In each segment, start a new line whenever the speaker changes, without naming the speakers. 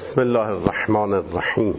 بسم الله الرحمن الرحیم.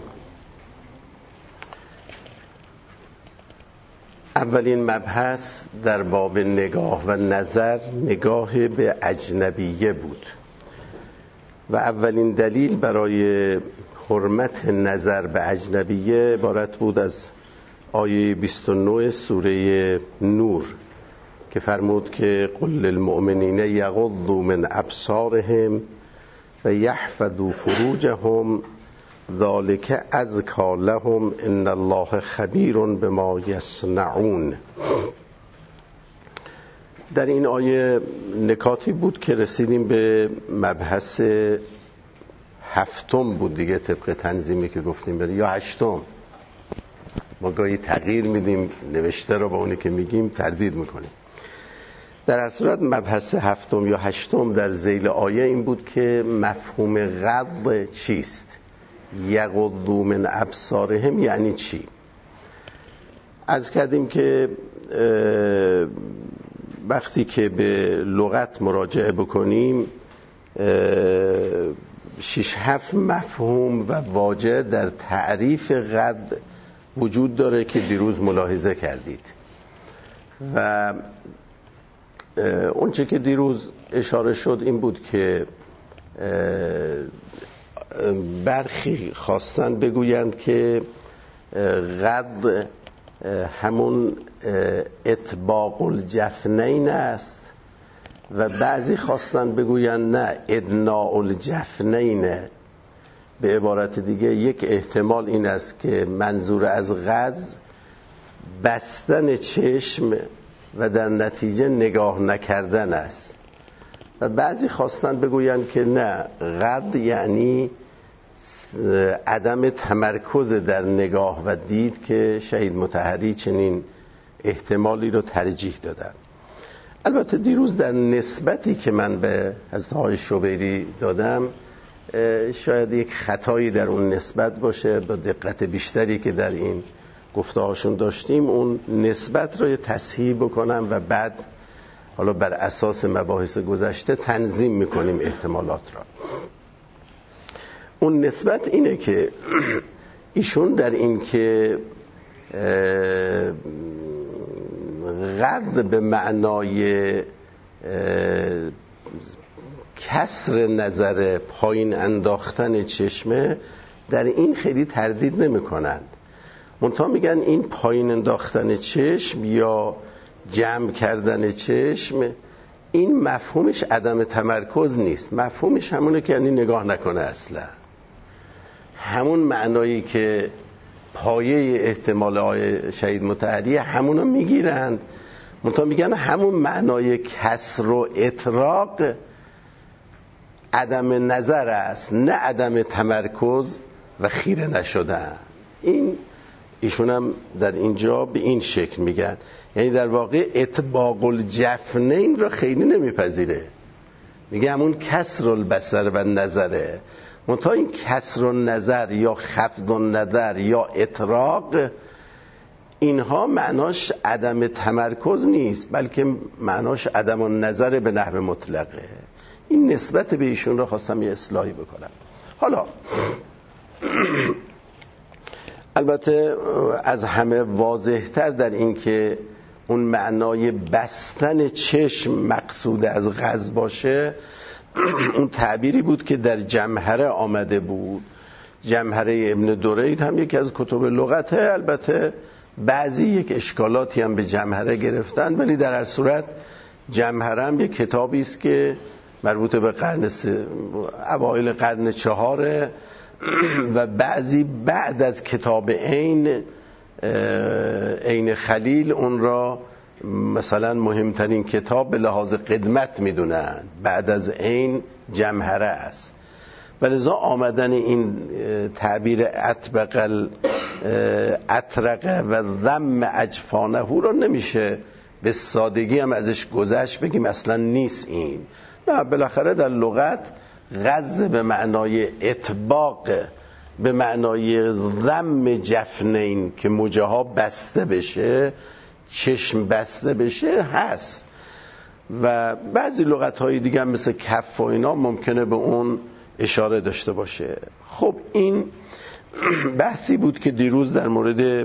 اولین مبحث در باب نگاه و نظر نگاه به اجنبیه بود و اولین دلیل برای حرمت نظر به اجنبیه عبارت بود از آیه 29 سوره نور که فرمود که قل للمؤمنین یغضوا من ابصارهم و یحفظوا فروجهم ذلک ازکی لهم ان الله خبیر بما یصنعون. در این آیه نکاتی بود که رسیدیم به مبحث هفتم بود دیگه، طبق تنظیمی که گفتیم بریم، یا هشتم. ما گاهی تغییر میدیم نوشته رو با اونی که میگیم تردید میکنیم. در هر صورت مبحث هفتم یا هشتم در ذیل آیه این بود که مفهوم غض چیست؟ یغضوا من ابصارهم یعنی چی؟ عرض کردیم که وقتی که به لغت مراجعه بکنیم 6-7 مفهوم و واژه در تعریف غض وجود داره که دیروز ملاحظه کردید و اونچه که دیروز اشاره شد این بود که برخی خواستن بگویند که غض همون اطباق الجفنین است و بعضی خواستن بگویند نه، ادناء الجفنین. به عبارت دیگه یک احتمال این است که منظور از غض بستن چشم و در نتیجه نگاه نکردن است و بعضی خواستن بگویند که نه، غض یعنی عدم تمرکز در نگاه و دید که شهید مطهری چنین احتمالی رو ترجیح دادن. البته دیروز در نسبتی که من به حضرت آقای شبیری دادم شاید یک خطایی در اون نسبت باشه، با دقت بیشتری که در این گفته‌هاشون داشتیم اون نسبت رو تصحیح بکنم و بعد حالا بر اساس مباحث گذشته تنظیم میکنیم احتمالات را. اون نسبت اینه که ایشون در این که غض به معنای کسر نظر، پایین انداختن چشمه، در این خیلی تردید نمی کنند. منتها میگن این پایین انداختن چشم یا جمع کردن چشم این مفهومش عدم تمرکز نیست، مفهومش همونه که یعنی نگاه نکنه اصلا. همون معنایی که پایه احتمال آقای شهید مطهری همونو میگیرند، منتها میگن همون معنای کسر و اطراق عدم نظر است، نه عدم تمرکز و خیره نشدن. این ایشون هم در اینجا به این شکل میگن، یعنی در واقع اطباق الجفنین را خیلی نمیپذیره، میگه همون کسر البصر و نظره. منتها این کسر النظر یا خفض النظر یا اطراق اینها معناش عدم تمرکز نیست، بلکه معناش عدم النظر به نحو مطلقه. این نسبت به ایشون را خواستم یه اصلاحی بکنم. حالا البته از همه واضح‌تر در این که اون معنای بستن چشم مقصود از غض باشه اون تعبیری بود که در جمهره آمده بود. جمهره ابن درید هم یکی از کتب لغته، البته بعضی یک اشکالاتی هم به جمهره گرفتن، ولی در هر صورت جمهره هم یک کتابی است که مربوط به اوایل قرن 4 و بعضی بعد از کتاب عین خلیل اون را مثلا مهمترین کتاب به لحاظ قدمت میدونن، بعد از عین جمهره است. ولذا آمدن این تعبیر اطرق و ضم اجفانه را نمیشه به سادگی هم ازش گذشت بگیم اصلا نیست این. نه، بالاخره در لغت غض به معنای اطباق، به معنای ضم جفنین که موجه‌ها بسته بشه، چشم بسته بشه هست و بعضی لغت‌های دیگه مثل کف و اینا ممکنه به اون اشاره داشته باشه. خب این بحثی بود که دیروز در مورد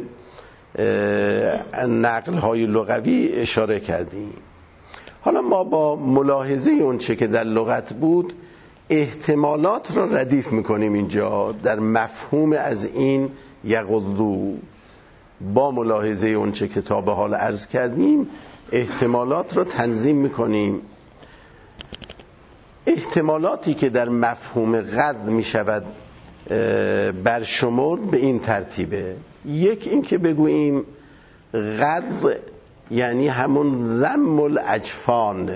نقل‌های لغوی اشاره کردیم. حالا ما با ملاحظه اون چه که در لغت بود احتمالات را ردیف میکنیم اینجا در مفهوم از این یغضوا. با ملاحظه اون چه که تا به حال عرض کردیم احتمالات را تنظیم میکنیم. احتمالاتی که در مفهوم غض میشود برشمرد به این ترتیبه. یک این که بگوییم غض یعنی همون ذم الاجفان،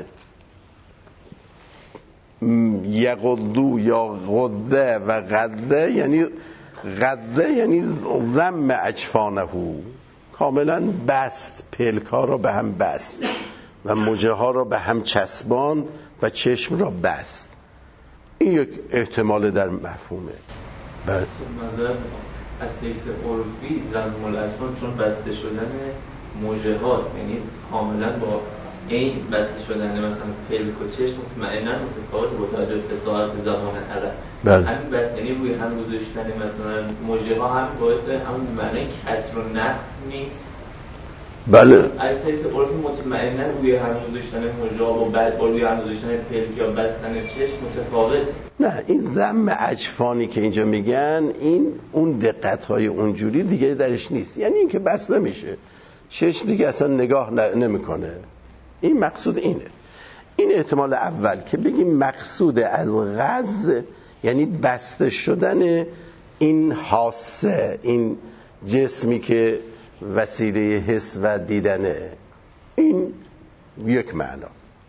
یغضو یا غضه و غضه یعنی غضه یعنی ذم اجفانه، کاملا بست، پلک ها را به هم بست و مژه ها را به هم چسباند و چشم را بست. این یک احتمال در مفهومه.
بعد نظر از حیث عرفی ذم الاجفان چون بسته شدن مژه هاست، یعنی کاملا با این بسته شدن مثلا پلک و چشم مطمئنا متفاوت با توجه به فصاحت زبان عرب. همین بس یعنی روی هم گذاشتن مثلا مژه ها هم باعث همون معنی کسر و نقص نیست.
بله
از حیث عرفی مطمئنا روی هم گذاشتن مژه ها با روی هم گذاشتن پلک یا بستن چشم متفاوت.
نه، این ذم اجفانی که اینجا میگن این اون دقت های اونجوری دیگه درش نیست. یعنی این که بسته میشه چشم دیگه اصلا نگاه نمیکنه. این مقصود اینه. این احتمال اول که بگیم مقصود از غض یعنی بسته شدن این حاسه، این جسمی که وسیله حس و دیدنه. این یک معنا.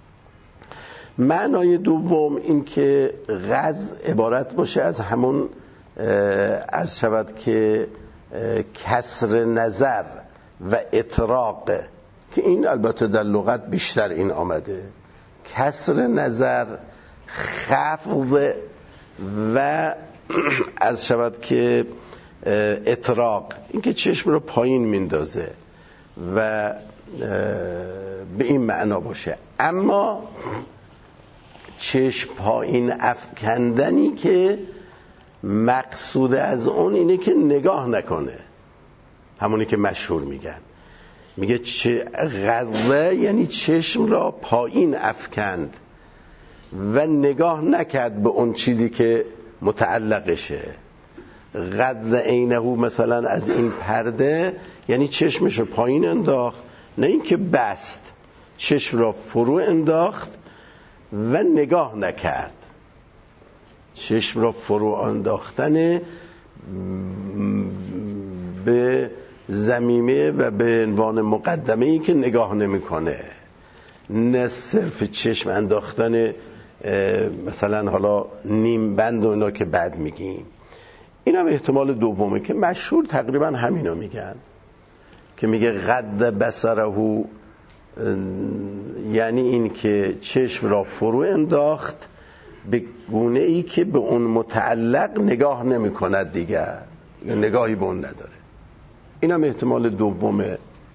معنای دوم این که غض عبارت باشه از همون عرض شود که کسر نظر و اطراق، که این البته در لغت بیشتر این آمده. کسر نظر، خفض و عرض شود که اطراق، این که چشم رو پایین میندازه و به این معنا باشه. اما چشم پایین افکندنی که مقصود از اون اینه که نگاه نکنه، همونی که مشهور میگن، میگه غضه یعنی چشم را پایین افکند و نگاه نکرد به اون چیزی که متعلقشه. غض عینه مثلا از این پرده یعنی چشمش رو پایین انداخت، نه اینکه بست، چشم را فرو انداخت و نگاه نکرد. چشم را فرو انداختن به ضمیمه و به عنوان مقدمه ای که نگاه نمیکنه، نه صرف چشم انداختن مثلا حالا نیم بند و اینا که بعد میگیم. این هم احتمال دومه که مشهور تقریبا همینو میگن، که میگه غض بصره یعنی این که چشم را فرو انداخت به گونه ای که به اون متعلق نگاه نمی کند دیگر، نگاهی به اون نداره. این هم احتمال دومه.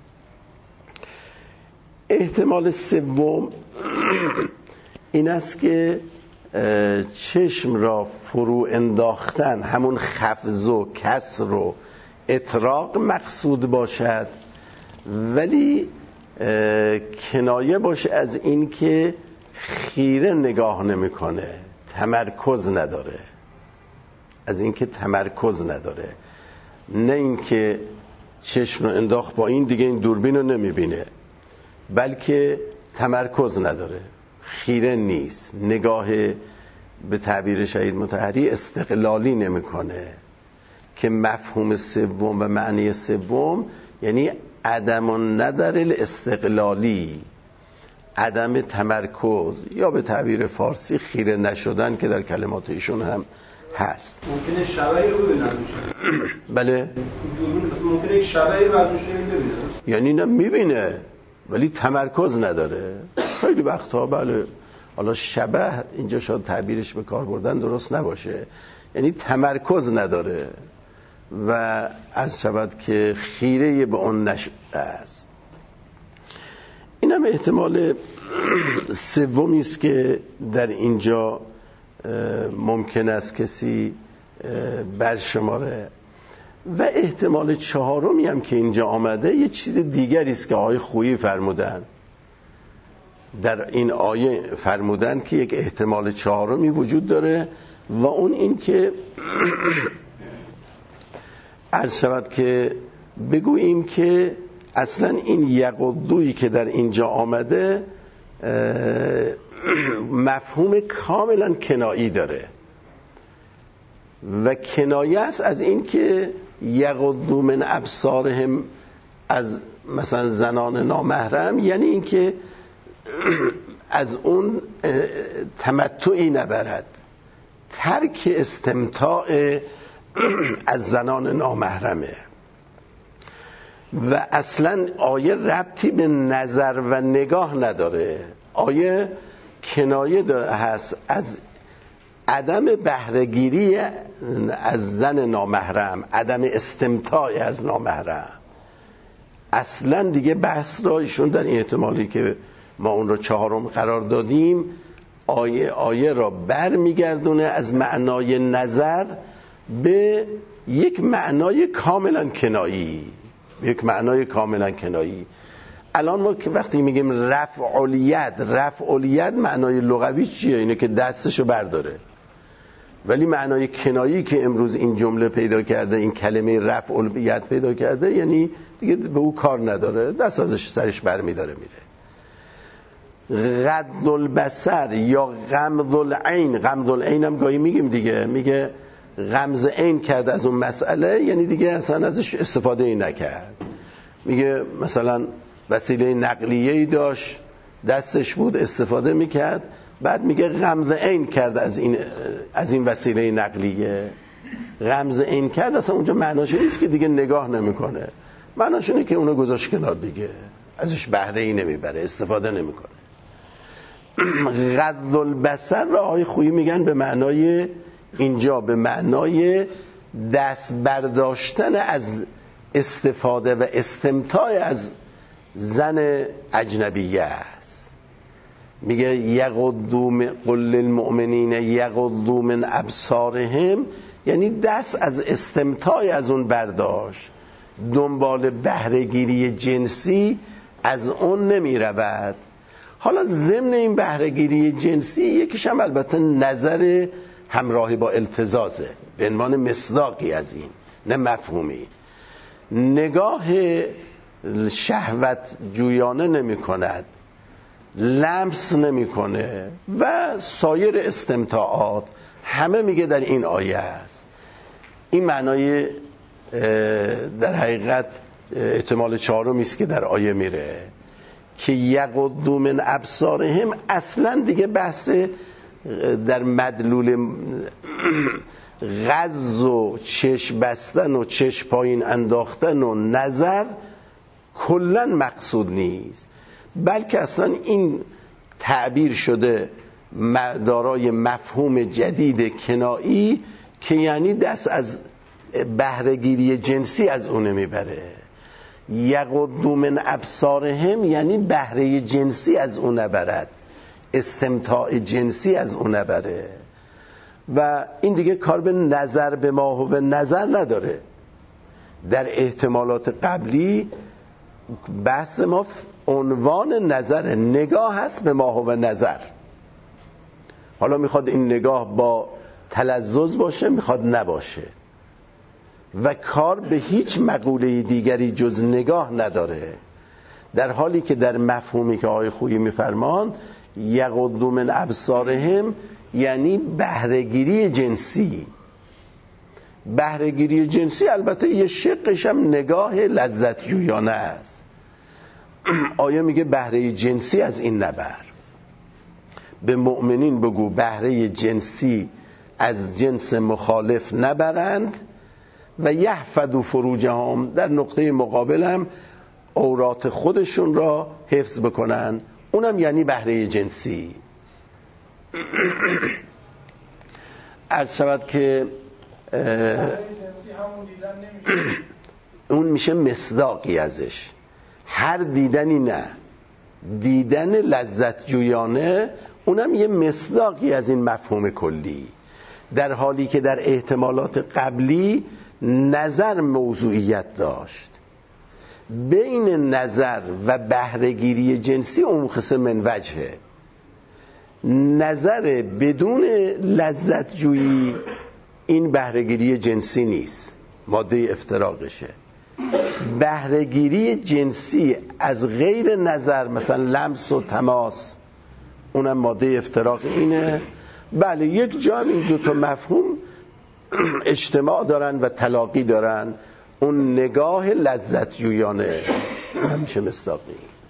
احتمال سوم این است که چشم را فرو انداختن همون خفض و کسر و اطراق مقصود باشد، ولی کنایه باشه از این که خیره نگاه نمیکنه، تمرکز نداره، از این که تمرکز نداره، نه این که چشم رو انداخت با این دیگه این دوربین رو نمیبینه، بلکه تمرکز نداره، خیره نیست، نگاه به تعبیر شهید مطهری استقلالی نمیکنه، که مفهوم سوم و معنی سوم یعنی عدم النظر الاستقلالی، عدم تمرکز، یا به تعبیر فارسی خیره نشدن که در کلمات ایشون هم هست.
ممکنه شبهی رو ببینن.
بله
ممکنه یک شبهی رو ازش ببینه،
یعنی نه میبینه ولی تمرکز نداره. خیلی وقتها بله، حالا شبه اینجا شاید تعبیرش به کار بردن درست نباشه، یعنی تمرکز نداره و عرض شود که خیره به اون نشده است. این هم احتمال سومی است که در اینجا ممکن است کسی برشماره. و احتمال چهارمی هم که اینجا آمده یه چیز دیگری است که آقای خویی فرمودن. در این آیه فرمودن که یک احتمال چهارمی وجود داره و اون این که عرض شود که بگوییم که اصلا این یغضویی که در اینجا آمده مفهوم کاملا کنایی داره و کنایه است از این که یغضوا من ابصارهم از مثلا زنان نامحرم، یعنی این که از اون تمتعی نبرد، ترک استمتاع از زنان نامحرمه. و اصلا آیه ربطی به نظر و نگاه نداره، آیه کنایه هست از عدم بهره‌گیری از زن نامحرم، عدم استمتاع از نامحرم. اصلا دیگه بحث را ایشون در این احتمالی که ما اون رو چهارم قرار دادیم آیه را بر میگردونه از معنای نظر به یک معنای کاملا کنایی، یک معنای کاملا کنایی. الان ما که وقتی میگیم رفع الید معنای لغوی چیه؟ اینه که دستشو برداره. ولی معنای کنایی که امروز این جمله پیدا کرده، این کلمه رفع الید پیدا کرده، یعنی دیگه به او کار نداره، دست ازش سرش برمیداره میره. غض البصر یا غمض العین، غمض العین هم گاهی میگیم دیگه، میگه غمض عین کرد از اون مسئله، یعنی دیگه اصلا ازش استفاده ای نکرد. میگه مثلا وسیله نقلیه‌ای داشت دستش بود استفاده میکرد، بعد میگه غمض عین کرد از این وسیله نقلیه. غمض عین کرد اصلا اونجا معناش نیست که دیگه نگاه نمیکنه، معناش اینه که اونو گذاشت کنار دیگه، ازش بهره ای نمیبره، استفاده نمیکنه. غض البصر را آقای خویی میگن به معنای اینجا به معنای دست برداشتن از استفاده و استمتاع از زن اجنبیه است. میگه یغضوا قل للمؤمنین یغضوا من ابصارهم، یعنی دست از استمتاع از اون برداشت، دنبال بهره‌گیری جنسی از اون نمی رود. حالا ضمن این بهره‌گیری جنسی یکیش هم البته نظر همراهی با التزازه به عنوان مصداقی از این، نه مفهومی. نگاه شهوت جویانه نمی کند، لمس نمی کنه و سایر استمتاعات همه میگه در این آیه است. این معنای در حقیقت احتمال چهارمی است که در آیه میره که یغضوا من ابصارهم. اصلا دیگه بحث در مدلول غض و چشم بستن و چشم پایین انداختن و نظر کلا مقصود نیست، بلکه اصلا این تعبیر شده دارای مفهوم جدید کنایی که یعنی دست از بهره‌گیری جنسی از اون میبره. یغضوا من ابصارهم یعنی بهره جنسی از اون نبرد، استمتاع جنسی از اون نبره. و این دیگه کار به نظر به ما و نظر نداره. در احتمالات قبلی بحث ما عنوان نظر نگاه هست به ما و نظر. حالا میخواد این نگاه با تلذذ باشه، میخواد نباشه، و کار به هیچ مقوله دیگری جز نگاه نداره. در حالی که در مفهومی که آقای خویی میفرمان یغضوا من ابصارهم یعنی بهره‌گیری جنسی. بهره‌گیری جنسی البته یه شقش هم نگاه لذت جویانه است. آیه میگه بهره جنسی از این نبر. به مؤمنین بگو بهره جنسی از جنس مخالف نبرند و یحفظوا فروجهم، در نقطه مقابل هم عورات خودشون را حفظ بکنن، اونم یعنی بهره جنسی. عرض شود که اون میشه مصداقی ازش، هر دیدنی نه، دیدن لذت جویانه اونم یه مصداقی از این مفهوم کلی، در حالی که در احتمالات قبلی نظر موضوعیت داشت. بین نظر و بهره‌گیری جنسی منقسم من وجهه. نظر بدون لذت جویی این بهره‌گیری جنسی نیست، ماده افتراقشه. بهره‌گیری جنسی از غیر نظر، مثلا لمس و تماس، اونم ماده افتراق اینه. بله، یک جا هم این دوتا مفهوم اجتماع دارن و تلاقی دارن. اون نگاه لذت جویانه همیشه مصداقی.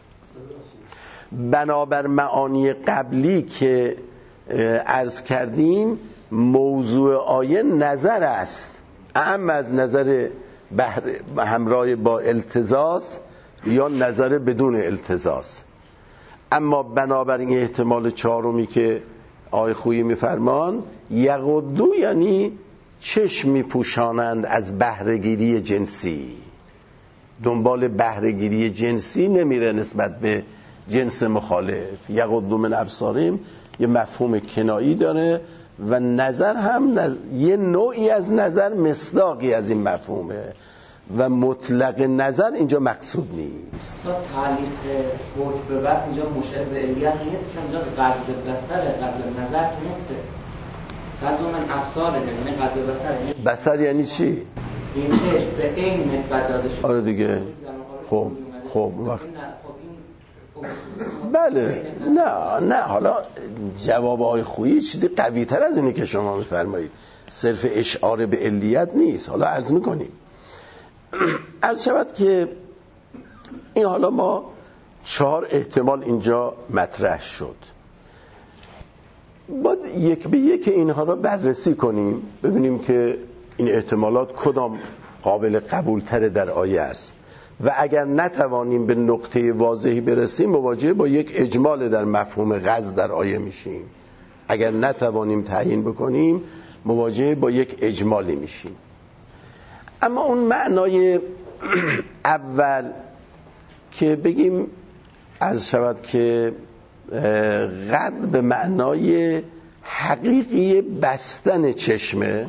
بنابر معانی قبلی که عرض کردیم، موضوع آیه نظر است، اعم از نظر همراه با التزاز یا نظر بدون التزاز. اما بنابر این احتمال چهارمی که آقای خویی میفرمان، یغضوا یعنی چشم میپوشانند از بهره‌گیری جنسی، دنبال بهره‌گیری جنسی نمیره نسبت به جنس مخالف. یغضوا من ابصارهم یه مفهوم کنایی داره و نظر هم یه نوعی از نظر مصداقی از این مفهومه و مطلق نظر اینجا مقصود نیست.
تعلیق حکم به بس اینجا مشعر به علیت نیست، چون اینجا قصد بصر قصد نظر نیست. قصد من ابصار یعنی قصد بصر.
بصر یعنی چی؟
این چشم به این نسبت داده شده.
آره دیگه. خب بله. نه حالا جواب آقای خویی چیزی قوی تر از اینه که شما میفرمایید، صرف اشعار به علیت نیست. حالا عرض میکنیم، عرض شود که این حالا ما 4 احتمال اینجا مطرح شد. باید یک به یک اینها را بررسی کنیم، ببینیم که این احتمالات کدام قابل قبول تر در آیه است و اگر نتوانیم به نقطه واضحی برسیم مواجه با یک اجمال در مفهوم قصد در آیه میشیم. اگر نتوانیم تعیین بکنیم مواجه با یک اجمالی میشیم. اما اون معنای اول که بگیم عرض شود که قصد به معنای حقیقی بستن چشمه،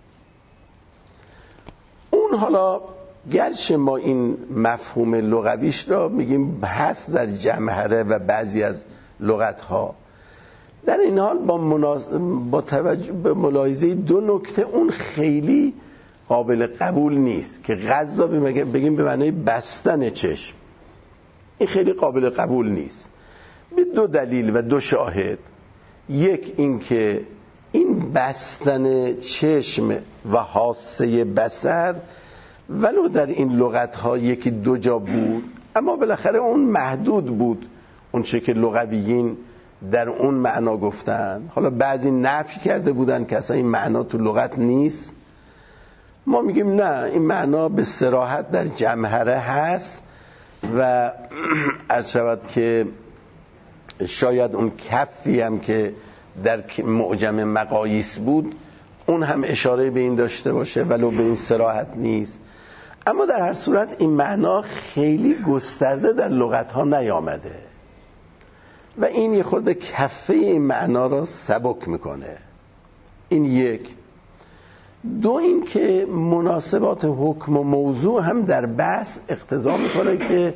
اون حالا گرچه ما این مفهوم لغویش را میگیم هست در جمهره و بعضی از لغتها، در این حال با توجه به ملاحظه 2 نکته اون خیلی قابل قبول نیست که قصد بگیم به معنای بستن چشم. این خیلی قابل قبول نیست به 2 دلیل و 2 شاهد. یک این که این بستن چشم و حاسه بصر ولو در این لغت‌ها 1-2 جا بود، اما بالاخره اون محدود بود، اون چه که لغویین در اون معنا گفتن. حالا بعضی نفی کرده بودن که اصلا این معنا تو لغت نیست. ما میگیم نه، این معنا به صراحت در جمهره هست و عرض شود که شاید اون کفی هم که در معجم مقاییس بود اون هم اشاره به این داشته باشه ولو به این صراحت نیست. اما در هر صورت این معنا خیلی گسترده در لغت‌ها نیامده و این یه خورده کفه این معنا را سبک میکنه. این یک. 2 این که مناسبات حکم و موضوع هم در بحث اقتضا میکنه که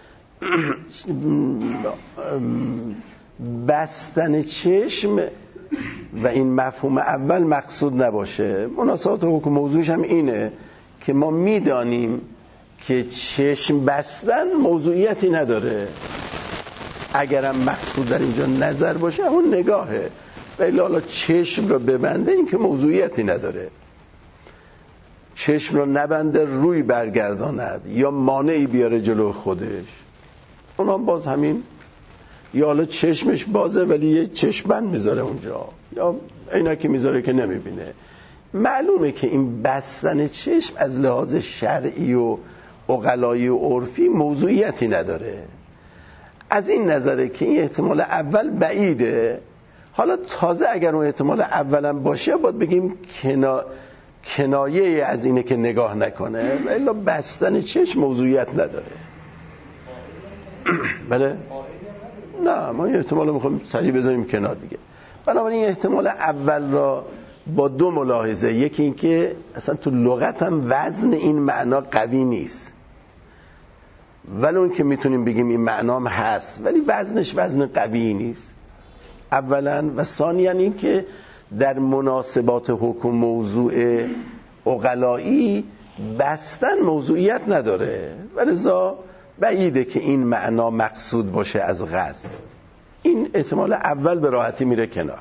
بستن چشم و این مفهوم اول مقصود نباشه. مناسبات حکم و موضوعش هم اینه که ما میدانیم که چشم بستن موضوعیتی نداره، اگرم مقصود در اینجا نظر باشه اون نگاهه، ولی حالا چشم رو ببنده این که موضوعیتی نداره. چشم رو نبنده روی برگرداند یا مانعی بیاره جلو خودش، اونا باز همین. یا حالا چشمش بازه ولی یه چشمبند میذاره اونجا یا عینکی میذاره که نمیبینه. معلومه که این بستن چشم از لحاظ شرعی و عقلایی و عرفی موضوعیتی نداره. از این نظره که این احتمال اول بعیده. حالا تازه اگر اون احتمال اولم باشه باید بگیم کنایه از اینه که نگاه نکنه، الا بستن چشم موضوعیت نداره. بله؟ نه، ما این احتمال رو میخوایم سریع بذاریم کنار دیگه. بنابراین این احتمال اول را با دو ملاحظه، یکی این که اصلا تو لغت هم وزن این معنا قوی نیست، ولی اون که میتونیم بگیم این معنا هم هست ولی وزنش وزن قوی نیست اولا، و ثانیاً این که در مناسبات حکم موضوع عقلایی بستن موضوعیت نداره و لذا بعیده که این معنا مقصود باشه از غزل. این احتمال اول به راحتی میره کنار.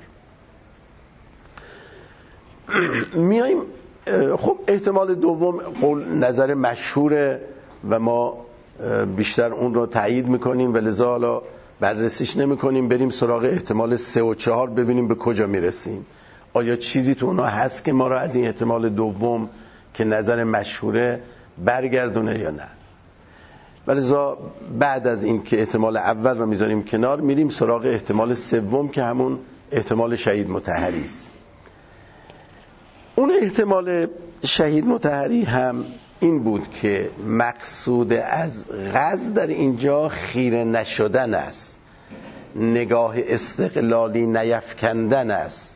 میایم خب احتمال دوم قول نظر مشهوره و ما بیشتر اون رو تایید میکنیم و لذا حالا بررسیش نمیکنیم، بریم سراغ احتمال 3 و 4 ببینیم به کجا میرسیم. آیا چیزی تو اونا هست که ما رو از این احتمال دوم که نظر مشهوره برگردونه یا نه؟ ولذا بعد از این که احتمال اول رو میذاریم کنار، میریم سراغ احتمال سوم که همون احتمال شهید مطهری است. اون احتمال شهید مطهری هم این بود که مقصود از غزل در اینجا خیره نشدن است، نگاه استقلالی نیفکندن است.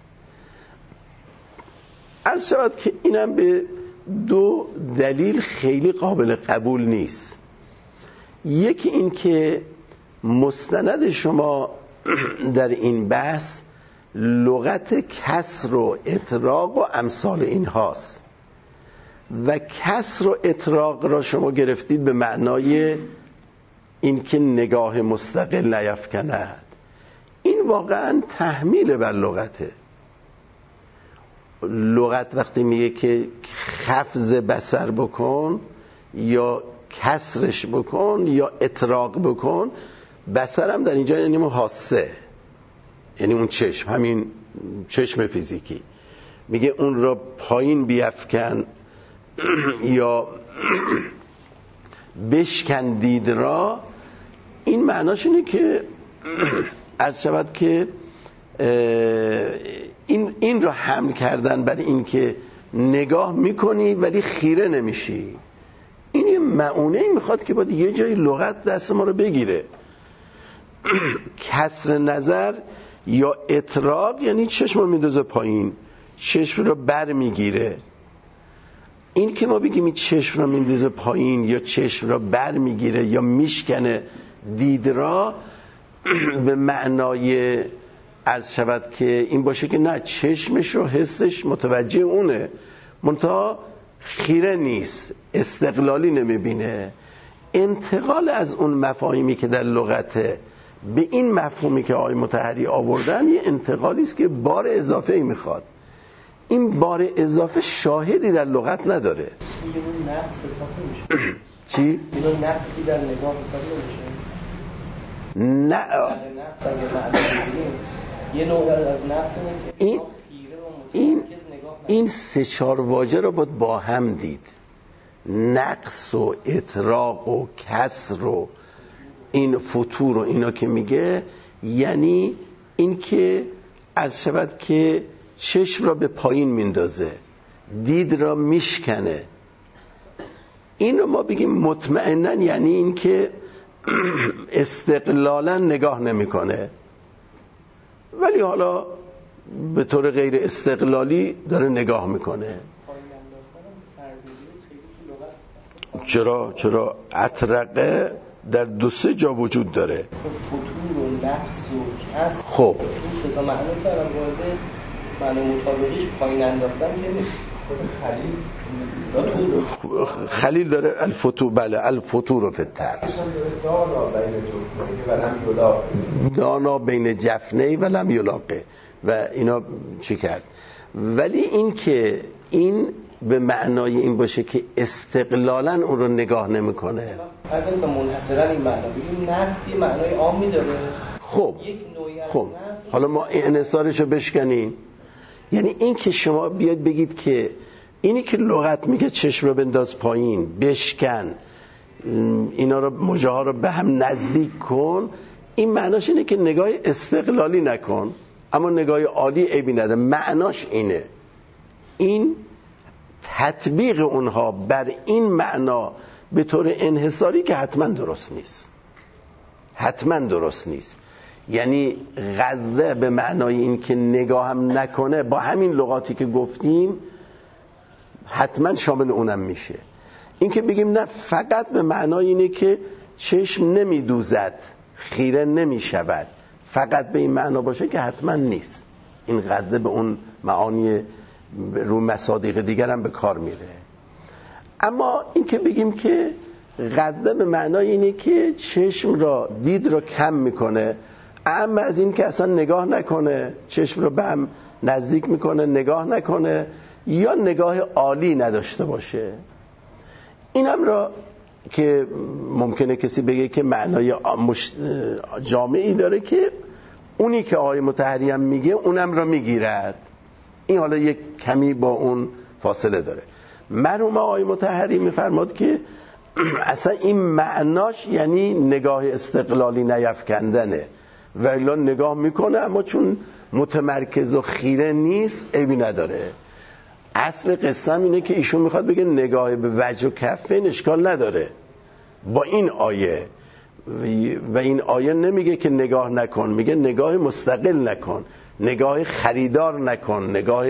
عرض شود که اینم به دو دلیل خیلی قابل قبول نیست. یکی این که مستند شما در این بحث لغت کسر و اطراق و امثال این هاست و کسر و اطراق را شما گرفتید به معنای این که نگاه مستقل نیفکند. این واقعا تحمیل بر لغته. لغت وقتی میگه که خفض بصر بکن یا کسرش بکن یا اطراق بکن، بصرم در اینجا یعنی حاسه، یعنی اون چشم، همین چشم فیزیکی. میگه اون را پایین بیفکن یا بشکن دید را. این معناش اینه که عرض شود که این را حمل کردن برای این که نگاه میکنی ولی خیره نمیشی. این یه معونه‌ای میخواد که باید یه جای لغت دست ما رو بگیره. کسر نظر یا اطراق یعنی چشم رو میندازه پایین، چشم رو بر میگیره. این که ما بگیم این چشم رو میندازه پایین یا چشم رو بر میگیره یا میشکنه دید را، به معنای عرض شود که این باشه که نه، چشمش و حسش متوجه اونه منتها خیره نیست، استقلالی نمیبینه. انتقال از اون مفاهیمی که در لغته به این مفهومی که آقای مطهری آوردن یه انتقالی است که بار اضافه ای میخواد. این بار اضافه شاهدی در لغت نداره.
این نقص حساب نمیشه.
چی؟
این نقصی در نگاه حساب نمیشه.
نه،
نقص اگه معنی بگیریم یه نوع از نقص اینه که
این 3-4 واژه رو باید با هم دید. نقص و اطراق و کسر و این فتور و اینا که میگه، یعنی این که عرض شود که چشم را به پایین میندازه، دید را میشکنه. این رو ما بگیم مطمئناً یعنی این که استقلالاً نگاه نمیکنه، ولی حالا به طور غیر استقلالی داره نگاه میکنه. چرا اطرقه در 2-3 جا وجود داره.
فتور و نقص و کسر،
خب
این 3 تا معنی که الان وارد معنی مطابقیش پایین انداختن نیست.
خلیل داره الفتور، بله الفتور فی التر، دانا بین جفنی و لم یلاقه و اینا چی کرد. ولی این که این به معنای این باشه که استقلالاً اون رو نگاه نمیکنه،
اگر که منحصراً این معنا بگیم نقصی معنای عامی داره.
خب حالا ما انحصارش رو بشکنیم. یعنی این که شما بیاد بگید که اینی که لغت میگه چشم رو بنداز پایین، بشکن، اینا رو مژه‌ها رو به هم نزدیک کن، این معناش اینه که نگاه استقلالی نکن اما نگاه عالی عیبی نداره. معناش اینه. این تطبیق اونها بر این معنا به طور انحصاری که حتما درست نیست. یعنی غضه به معنای این که نگاه هم نکنه با همین لغاتی که گفتیم حتما شامل اونم میشه. این که بگیم نه فقط به معنای اینه که چشم نمیدوزد، خیره نمیشود، فقط به این معنا باشه که حتما نیست. این غضه به اون معانی رو مصادیق دیگر هم به کار میره. اما این که بگیم که غضه به معنای اینه که چشم را، دید را کم میکنه، اما از این که اصلا نگاه نکنه، چشم را به هم نزدیک میکنه، نگاه نکنه یا نگاه عالی نداشته باشه. اینم را که ممکنه کسی بگه که معنای جامعی داره که اونی که آقای مطهری هم میگه اونم را میگیرد. این حالا یک کمی با اون فاصله داره. مرحوم آقای مطهری میفرماد که اصلا این معناش یعنی نگاه استقلالی نیفکندنه و الا نگاه میکنه اما چون متمرکز و خیره نیست عیبی نداره. اصل قصه اینه که ایشون میخواد بگه نگاه به وجه و کفین اشکال نداره با این آیه، و این آیه نمیگه که نگاه نکن، میگه نگاه مستقل نکن، نگاه خریدار نکن، نگاه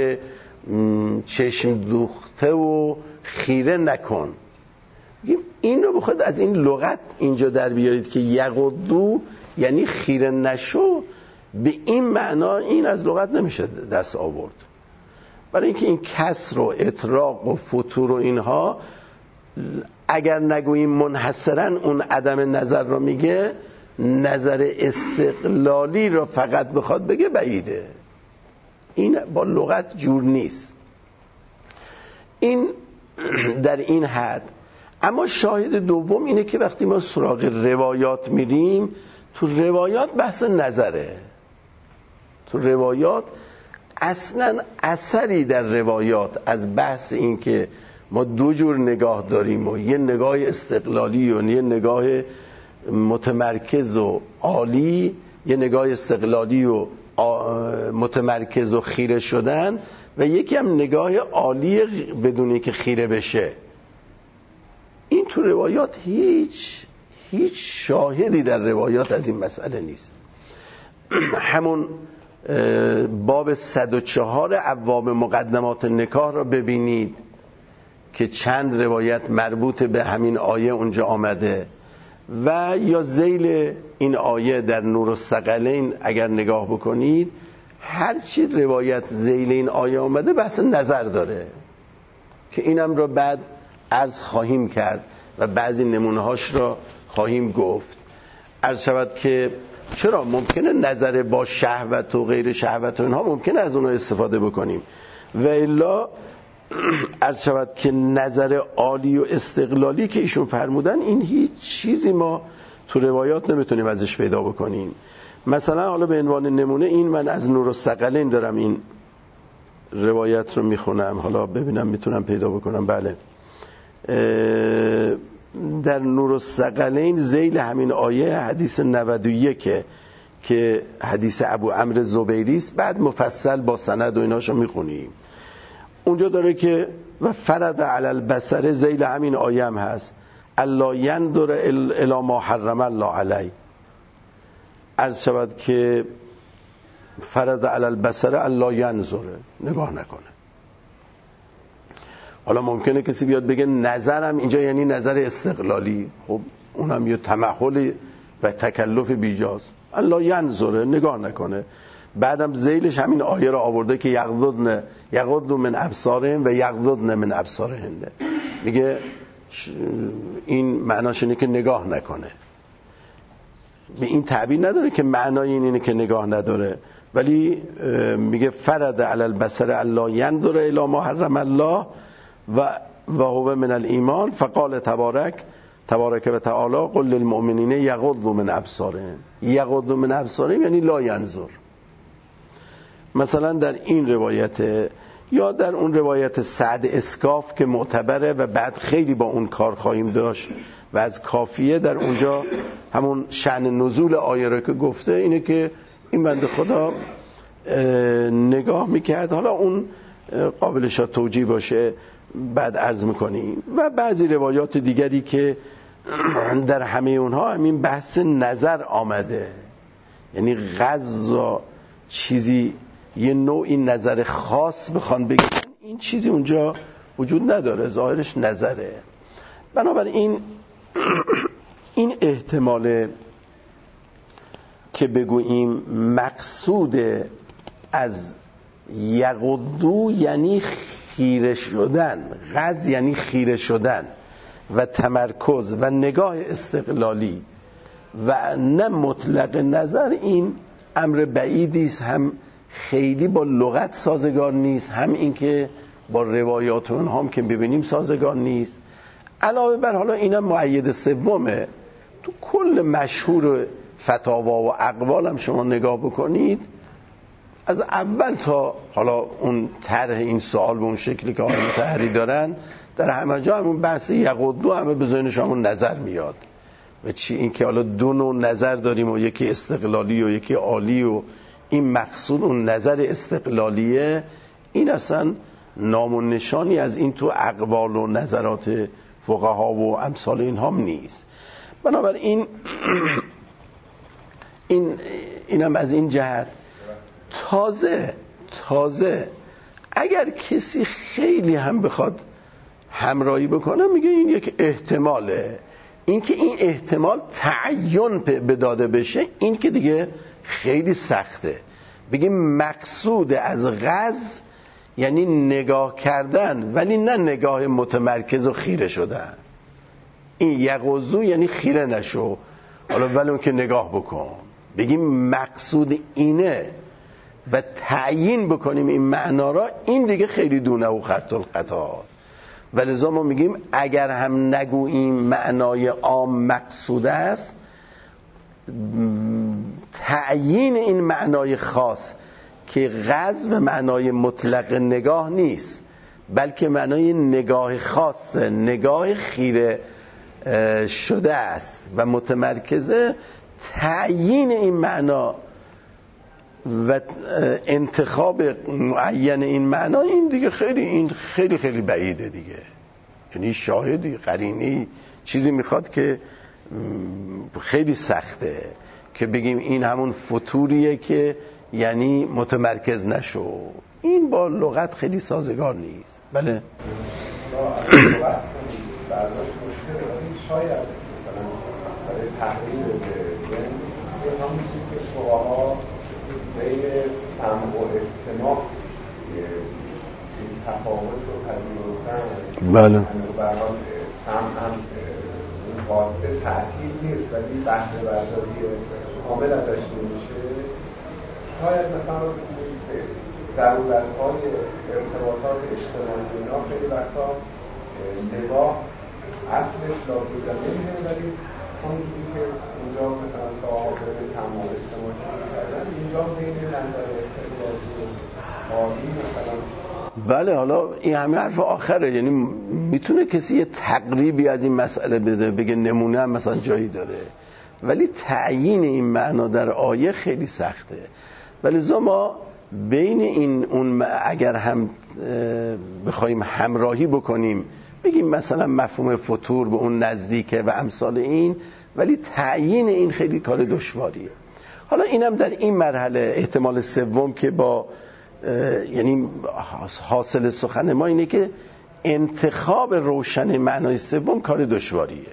چشم دوخته و خیره نکن. این رو بخواد از این لغت اینجا در بیارید که یغضوا یعنی خیره نشو، به این معنا این از لغت نمیشه دست آورد. برای اینکه این کسر و اطراق و فتور و اینها اگر نگوییم منحصرا اون عدم نظر رو میگه، نظر استقلالی رو فقط بخواد بگه بعیده. این با لغت جور نیست. این در این حد. اما شاهد دوم اینه که وقتی ما سراغ روایات میریم، تو روایات بحث نظره. تو روایات اصلا اثری در روایات از بحث این که ما دو جور نگاه داریم و یه نگاه استقلالی و یه نگاه متمرکز و عالی، یه نگاه استقلالی و متمرکز و خیره شدن و یکی هم نگاه عالی بدون که خیره بشه، این تو روایات هیچ شاهدی در روایات از این مسئله نیست. همون باب 104 ابواب مقدمات نکاح را ببینید که چند روایت مربوط به همین آیه اونجا آمده، و یا ذیل این آیه در نور الثقلین اگر نگاه بکنید، هر چی روایت ذیل این آیه آمده بحث نظر داره که اینم را بعد عرض خواهیم کرد و بعضی نمونه‌هاش را خواهیم گفت. عرض شود که چرا ممکنه نظر با شهوت و غیر شهوت و اینها ممکنه از اونها استفاده بکنیم، و الا عرض شود که نظر عالی و استقلالی که ایشون فرمودن، این هیچ چیزی ما تو روایات نمیتونیم ازش پیدا بکنیم. مثلا حالا به عنوان نمونه این من از نور الثقلین دارم این روایت رو میخونم، حالا ببینم میتونم پیدا بکنم. بله، در نور الثقلین ذیل همین آیه حدیث 91 که حدیث ابو عمرو زبیری است، بعد مفصل با سند و ایناشو میخونیم. اونجا داره که و فرض علی البصر، ذیل همین آیه هم هست، الا ينظر الی ما حرم الله علی. عرض شود که فرض علی البصر الا ينظر، نگاه نکنه. حالا ممکنه کسی بیاد بگه نظرم اینجا یعنی نظر استقلالی، خب اونم یه تمحل و تکلف بیجاست. الا ينظر، نگاه نکنه. بعدم ذیلش همین آیه را آورده که یغض من ابصارهم و یغضضن من ابصارهن، میگه این معناش اینه که نگاه نکنه. به این تعبیر نداره که معنای اینه که نگاه نداره، ولی میگه فرض علی البصر الا ينظر الی ما حرم الله و هو من الایمان، فقال تبارک و تعالی قل للمؤمنین یغضوا من ابصارهم. یغضوا من ابصارهم یعنی لا ينظر. مثلا در این روایت یا در اون روایت سعد اسکاف که معتبره و بعد خیلی با اون کار خواهیم داشت و از کافیه، در اونجا همون شأن نزول آیه رو که گفته اینه که این بنده خدا نگاه میکرد. حالا اون قابلش توجیه باشه بعد عرض میکنیم. و بعضی روایات دیگری که در همه اونها همین بحث نظر آمده، یعنی غذا چیزی یه نوعی نظر خاص بخوان بگن، این چیزی اونجا وجود نداره، ظاهرش نظره. بنابراین این احتمال که بگوییم مقصود از یغضو یعنی خیره شدن، غض یعنی خیره شدن و تمرکز و نگاه استقلالی و نه مطلق نظر، این امر بعیدی است، هم خیلی با لغت سازگار نیست، هم این که با روایات اونها هم که ببینیم سازگار نیست. علاوه بر حالا اینم مؤید سومه، تو کل مشهور فتاوا و اقوال هم شما نگاه بکنید، از اول تا حالا اون طرح این سوال به اون شکلی که آقای مطهری دارن، در همه جا همون بحث یغضو همه به ذهنش همون نظر میاد. و چی این که حالا دو نوع نظر داریم و یکی استقلالی و یکی عالی و این مقصود اون نظر استقلالیه، این اصلا نام و نشانی از این تو اقوال و نظرات فقها و امثال اینها نیست. بنابراین اینم از این جهت. تازه اگر کسی خیلی هم بخواد همراهی بکنه، میگه این یک احتماله، این که این احتمال تعین بداده بشه، این که دیگه خیلی سخته. بگیم مقصود از غض یعنی نگاه کردن، ولی نه نگاه متمرکز و خیره شدن. این یغضو یعنی خیره نشو، حالا ولی اون که نگاه بکن. بگیم مقصود اینه و تعیین بکنیم این معنا را، این دیگه خیلی دونه و خرط القطار. ولذا ما میگیم اگر هم نگوییم معنای عام مقصود است، تعیین این معنای خاص که غض به معنای مطلق نگاه نیست، بلکه معنای نگاه خاصه، نگاه خیره شده است و متمرکزه. تعیین این معنا و انتخاب معین این معنا، این دیگه خیلی بعیده دیگه. یعنی شاهدی، قرینی، چیزی میخواد که خیلی سخته که بگیم این همون فتوریه که یعنی متمرکز نشو. این با لغت خیلی سازگار نیست. بله
شاید مثلا برای تحلیل یه همون چیز که فقها بین سمع و استماع این تفاوت رو پذیرفتن.
بله
برحال سمع هم اون قاطع تعطیل نیست، ولی بهره برداری کامل ازش نمیشه. شاید مثلا ضرورت‌های ارتباطات اجتماعی اینا خیلی وقتا نگاه اصلش لابد نمی‌دونه، ولی اونجوری که اونجا مثلا تا آخر تمام استماعی کردن، اینجا بین نظر اختلافی و عالی مثلا.
بله، حالا این همه حرف آخره، یعنی میتونه کسی یه تقریبی از این مسئله بده، بگه نمونه هم مثلا جایی داره، ولی تعیین این معنا در آیه خیلی سخته. ولی ما بین این اون اگر هم بخوایم همراهی بکنیم، بگیم مثلا مفهوم فتور به اون نزدیکه و امثال این، ولی تعیین این خیلی کار دشواریه. حالا اینم در این مرحله احتمال سوم که با یعنی حاصل سخن ما اینه که انتخاب روشن معنای سوم کار دشواریه.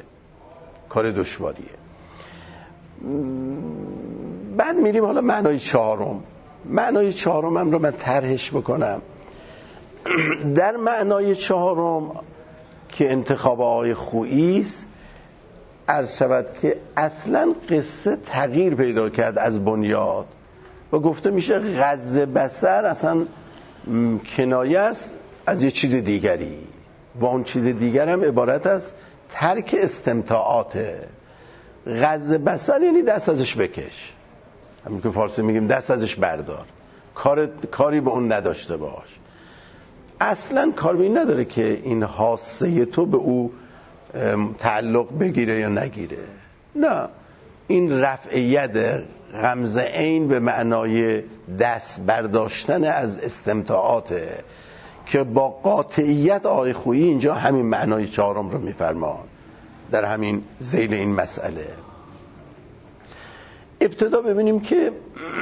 بعد میریم حالا معنای چهارم. معنای چهارم هم رو من طرحش بکنم. در معنای چهارم که انتخاب آقای خویی است، عرض شود که اصلا قصه تغییر پیدا کرد از بنیاد و گفته میشه غض بصر اصلا کنایه است از یه چیز دیگری، و اون چیز دیگر هم عبارت از ترک استمتاعاته. غض بصر یعنی دست ازش بکش، همین که فارسی میگیم دست ازش بردار، کاری به اون نداشته باش. اصلا کار به این نداره که این حاسه تو به او تعلق بگیره یا نگیره. نه، این رفع ید، غمز عین به معنای دست برداشتن از استمتاعاته که با قاطعیت آقای خویی اینجا همین معنای چهارم رو میفرمان در همین ذیل این مسئله. ابتدا ببینیم که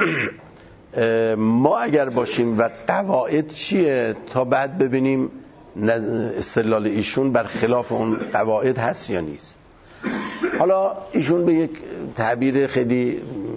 ما اگر باشیم و قواعد چیه تا بعد ببینیم استدلال ایشون بر خلاف اون قواعد هست یا نیست. حالا ایشون به یک تعبیر خیلی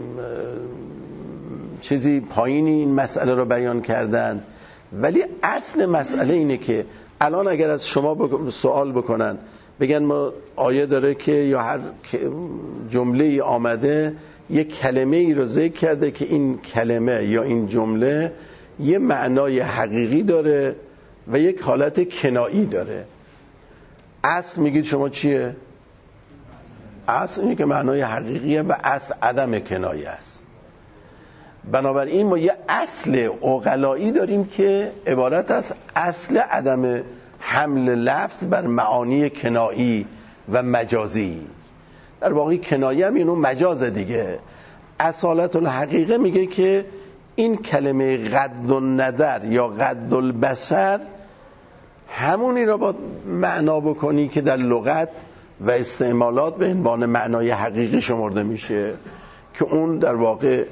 چیزی پایینی این مسئله رو بیان کردن، ولی اصل مسئله اینه که الان اگر از شما سوال بکنن بگن ما آیه داره که یا هر جمله ای آمده یک کلمه ای رو ذکر کرده که این کلمه یا این جمله یه معنای حقیقی داره و یک حالت کنایی داره، اصل میگید شما چیه؟ اصل اینه که معنای حقیقیه و اصل عدم کنایه است. بنابراین ما یه اصل عقلایی داریم که عبارت از اصل عدم حمل لفظ بر معانی کنایی و مجازی. در واقع کنایه هم اینو مجاز دیگه. اصالت الحقیقه میگه که این کلمه قد النظر یا قد البصر همونی را با معنا بکنی که در لغت و استعمالات به عنوان معنای حقیقی شمرده میشه، که اون در واقع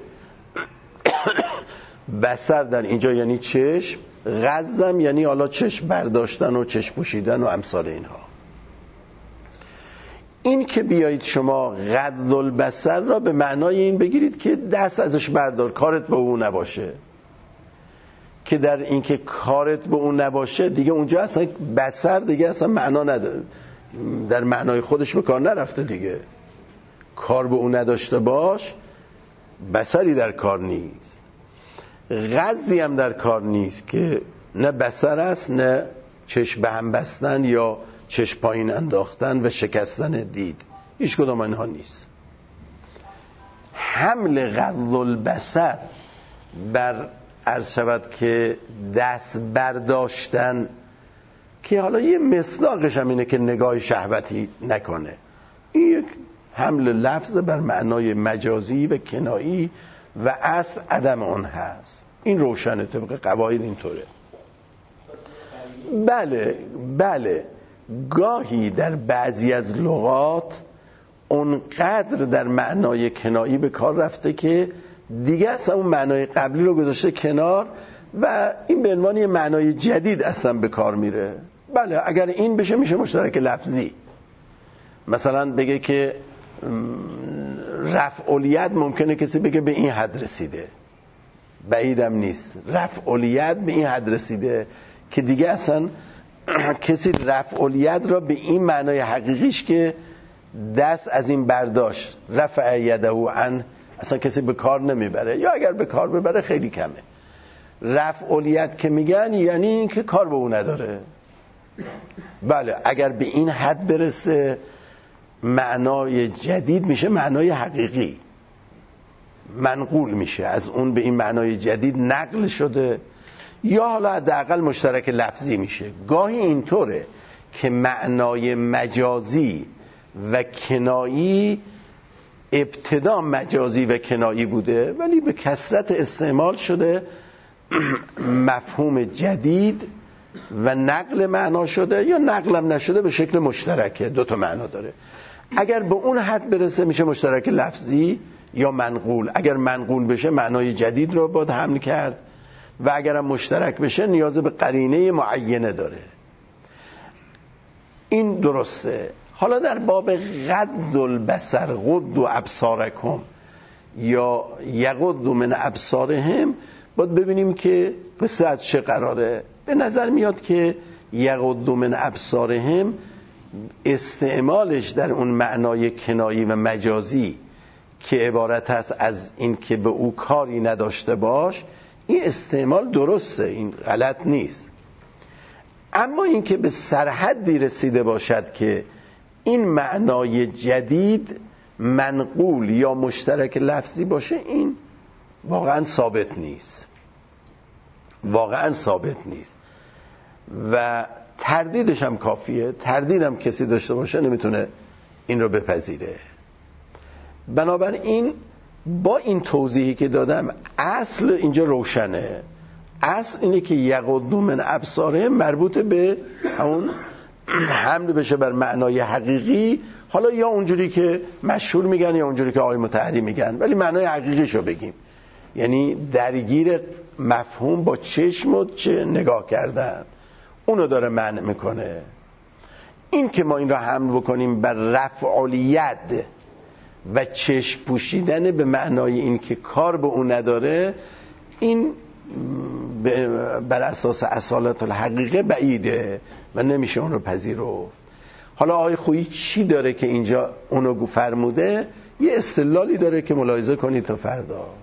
بصر در اینجا یعنی چشم، غضم یعنی حالا چشم برداشتن و چشم پوشیدن و امثال اینها. این که بیایید شما غض البصر را به معنای این بگیرید که دست ازش بردار، کارت به اون نباشه، که در این که کارت به اون نباشه دیگه اونجا اصلا بصر دیگه اصلا معنا نداره، در معنای خودش به کار نرفته دیگه. کار به اون نداشته باش، بصری در کار نیست، غضی هم در کار نیست که نه بصر است نه چشم به هم بستن یا چشم پایین انداختن و شکستن دید، هیچ کدام اینها نیست. حمل غض البصر بر عرض شود که دست برداشتن، که حالا یه مصداقش هم اینه که نگاه شهوتی نکنه، این یک حمل لفظ بر معنای مجازی و کنایی و اصل عدم اون هست. این روشنه، طبق قواعد اینطوره. بله گاهی در بعضی از لغات اونقدر در معنای کنایی به کار رفته که دیگه اصلا اون معنای قبلی رو گذاشته کنار و این به عنوان یه معنای جدید اصلا به کار میره. بله اگر این بشه میشه مشترک لفظی. مثلا بگه که رفعالیت ممکنه کسی بگه به این حد رسیده، بعیدم نیست رفعالیت به این حد رسیده که دیگه اصلا کسی رفعالیت را به این معنای حقیقیش که دست از این برداشت رفع یده عن اصلا کسی به کار نمیبره، یا اگر به کار ببره خیلی کمه. رفعالیت که میگن یعنی این که کار به اون نداره. بله اگر به این حد برسه معنای جدید میشه معنای حقیقی، منقول میشه از اون به این معنای جدید نقل شده، یا حالا حداقل مشترک لفظی میشه. گاهی اینطوره که معنای مجازی و کنایی ابتدا مجازی و کنایی بوده ولی به کثرت استعمال شده مفهوم جدید و نقل معنا شده، یا نقلم نشده به شکل مشترکه، دوتا معنا داره. اگر به اون حد برسه میشه مشترک لفظی یا منقول. اگر منقول بشه معنای جدید رو باید حمل کرد و اگرم مشترک بشه نیاز به قرینه معینه داره. این درسته. حالا در باب غض البصر غض ابصارکم یا یغض من ابصارهم باید ببینیم که قصه از چه قراره. به نظر میاد که یغض من ابصارهم استعمالش در اون معنای کنایی و مجازی که عبارت هست از این که به او کاری نداشته باش، این استعمال درسته، این غلط نیست. اما این که به سرحدی رسیده باشد که این معنای جدید منقول یا مشترک لفظی باشه، این واقعا ثابت نیست، واقعا ثابت نیست و تردیدش هم کافیه. تردیدم کسی داشته باشه نمیتونه این رو بپذیره. بنابراین با این توضیحی که دادم اصل اینجا روشنه. اصل اینه که یغض من ابصارهم مربوط به اون حمل بشه بر معنای حقیقی، حالا یا اونجوری که مشهور میگن یا اونجوری که آقای مطهری میگن، ولی معنای حقیقیشو بگیم، یعنی درگیر مفهوم با چشم و چه نگاه کردن، اونو داره معنی میکنه. این که ما این را حمل بکنیم بر رفع الید و چشم پوشیدن به معنای این که کار به اون نداره، این بر اساس اصالت الحقیقه بعیده و نمیشه اون رو پذیرفت. حالا آقای خویی چی داره که اینجا اونو فرموده؟ یه استدلالی داره که ملاحظه کنید تا فردا.